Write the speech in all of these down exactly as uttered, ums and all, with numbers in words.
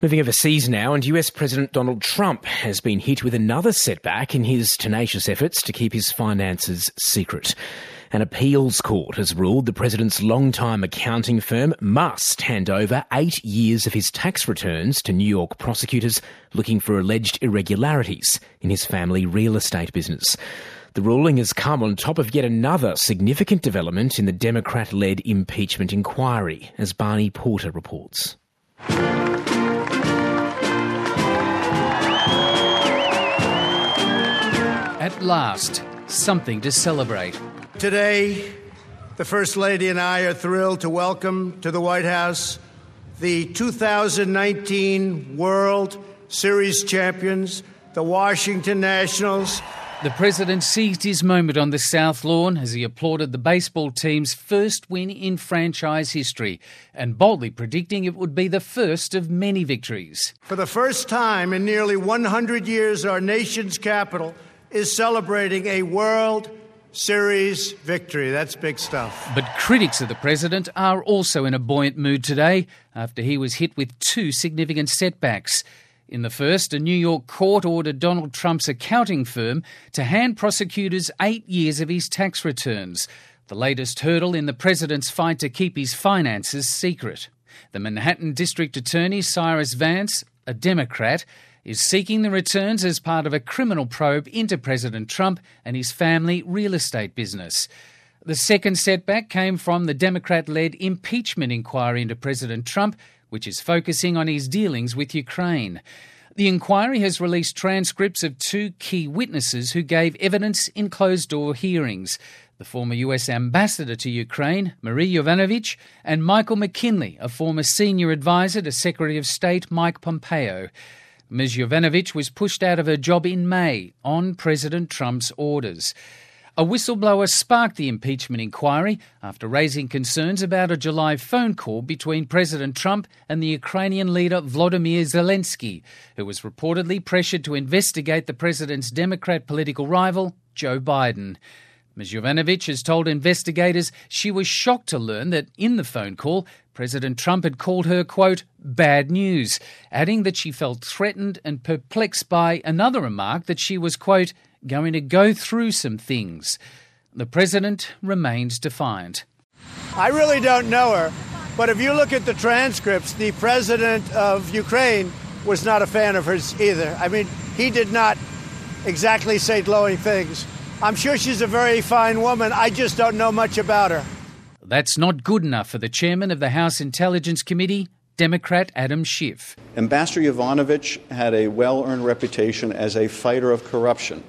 Moving overseas now, and U S President Donald Trump has been hit with another setback in his tenacious efforts to keep his finances secret. An appeals court has ruled the president's longtime accounting firm must hand over eight years of his tax returns to New York prosecutors looking for alleged irregularities in his family real estate business. The ruling has come on top of yet another significant development in the Democrat-led impeachment inquiry, as Barney Porter reports. At last, something to celebrate. Today, the First Lady and I are thrilled to welcome to the White House the two thousand nineteen World Series champions, the Washington Nationals. The president seized his moment on the South Lawn as he applauded the baseball team's first win in franchise history and boldly predicting it would be the first of many victories. For the first time in nearly one hundred years, our nation's capital is celebrating a World Series victory. That's big stuff. But critics of the president are also in a buoyant mood today after he was hit with two significant setbacks. In the first, a New York court ordered Donald Trump's accounting firm to hand prosecutors eight years of his tax returns, the latest hurdle in the president's fight to keep his finances secret. The Manhattan District Attorney, Cyrus Vance, a Democrat, is seeking the returns as part of a criminal probe into President Trump and his family real estate business. The second setback came from the Democrat-led impeachment inquiry into President Trump, which is focusing on his dealings with Ukraine. The inquiry has released transcripts of two key witnesses who gave evidence in closed-door hearings: the former U S ambassador to Ukraine, Marie Yovanovitch, and Michael McKinley, a former senior advisor to Secretary of State Mike Pompeo. Miz Yovanovitch was pushed out of her job in May on President Trump's orders. A whistleblower sparked the impeachment inquiry after raising concerns about a July phone call between President Trump and the Ukrainian leader Volodymyr Zelensky, who was reportedly pressured to investigate the president's Democrat political rival, Joe Biden. Miz Yovanovitch has told investigators she was shocked to learn that in the phone call, President Trump had called her, quote, bad news, adding that she felt threatened and perplexed by another remark that she was, quote, going to go through some things. The president remains defiant. I really don't know her, but if you look at the transcripts, the president of Ukraine was not a fan of hers either. I mean, he did not exactly say glowing things. I'm sure she's a very fine woman. I just don't know much about her. That's not good enough for the chairman of the House Intelligence Committee, Democrat Adam Schiff. Ambassador Yovanovitch had a well-earned reputation as a fighter of corruption.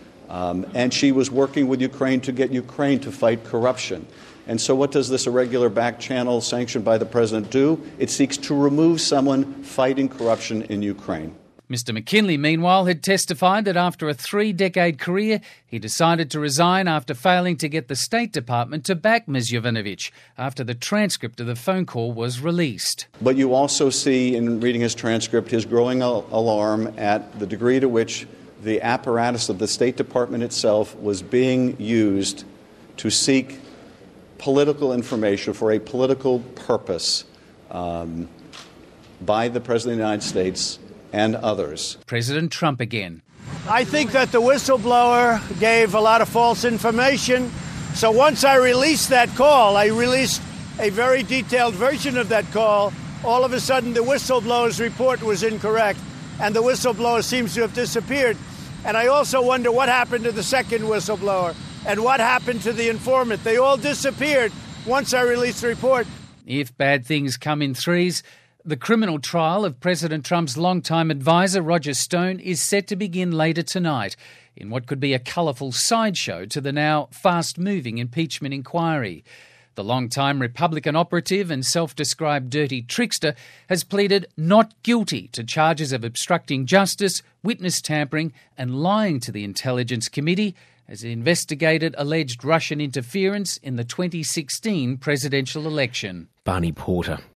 Um, and she was working with Ukraine to get Ukraine to fight corruption. And so what does this irregular back channel sanctioned by the president do? It seeks to remove someone fighting corruption in Ukraine. Mister McKinley, meanwhile, had testified that after a three-decade career, he decided to resign after failing to get the State Department to back Miz Yovanovitch after the transcript of the phone call was released. But you also see, in reading his transcript, his growing al- alarm at the degree to which the apparatus of the State Department itself was being used to seek political information for a political purpose um, by the President of the United States and others. President Trump again. I think that the whistleblower gave a lot of false information. So once I released that call, I released a very detailed version of that call. All of a sudden, the whistleblower's report was incorrect, and the whistleblower seems to have disappeared. And I also wonder what happened to the second whistleblower and what happened to the informant. They all disappeared once I released the report. If bad things come in threes, the criminal trial of President Trump's longtime advisor, Roger Stone, is set to begin later tonight in what could be a colourful sideshow to the now fast-moving impeachment inquiry. The longtime Republican operative and self-described dirty trickster has pleaded not guilty to charges of obstructing justice, witness tampering and lying to the Intelligence Committee as it investigated alleged Russian interference in the twenty sixteen presidential election. Barney Porter.